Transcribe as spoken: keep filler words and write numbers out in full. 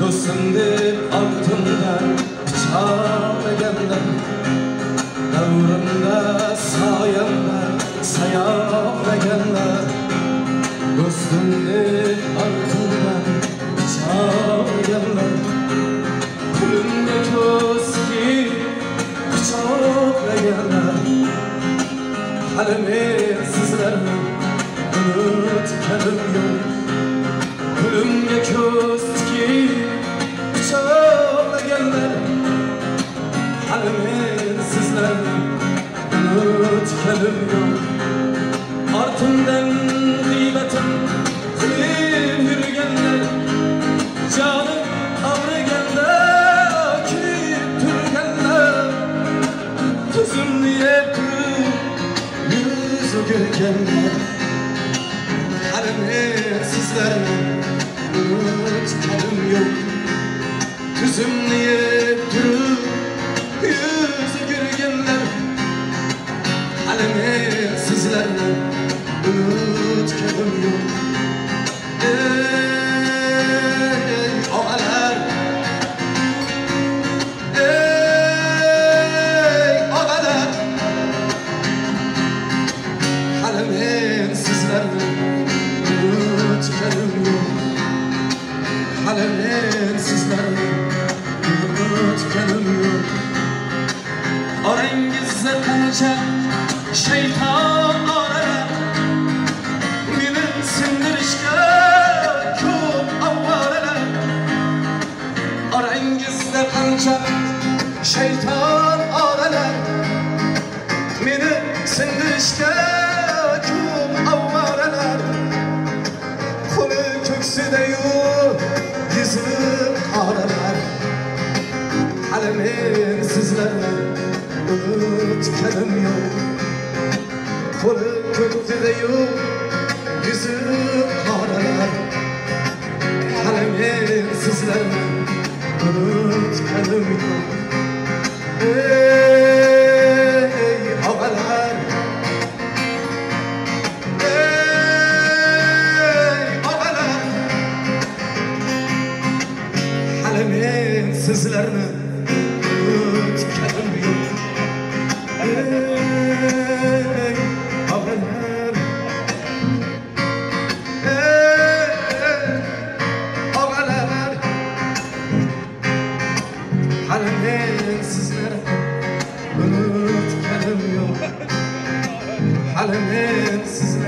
Do'stimdek ortimdan pichoqlaganlar, davrimda soyamda sayoqlaganlar. Do'stimdek ortimdan pichoqlaganlar, pulimga ko'z tikib pichoqlaganlar. Hali men sizlarni unutganim yo'q. Pulimga ko'z tikib pichoqlaganlar, hali men sizlarni unutganim yo'q. Ortimdan g'iybatim qilib yurganlar, jonim og'riganda kuyib turganlar. Tuzimni yeb turib yuz o'girganlar, hali men sizlarni unutganim yo'q. Tuzimni yeb turib yuz o'girganlar, hali men sizlarni unutganim yo'q. Ey og'alar, ey og'alar, hali men sizlarni unutganim yo'q. Hali men sizlarni unutganim yo'q. Orangizda qancha shayton oralar, meni sindirishga ko'p avvaralar. Orangizda qancha shayton oralar, meni sindirishga ko'p avvaralar. Qo'li ko'ksida-yu yüzü qaralar, hali men sizlarni unutganim yo'q. Qo'li ko'ksida-yu yüzü qaralar, hali men sizlarni unutganim yo'q. Ey og'alar, men sizlarni unutganim yo'q. Ey og'alar, ey og'alar, hali men sizlarni unutganim yo'q. Hali men sizlarni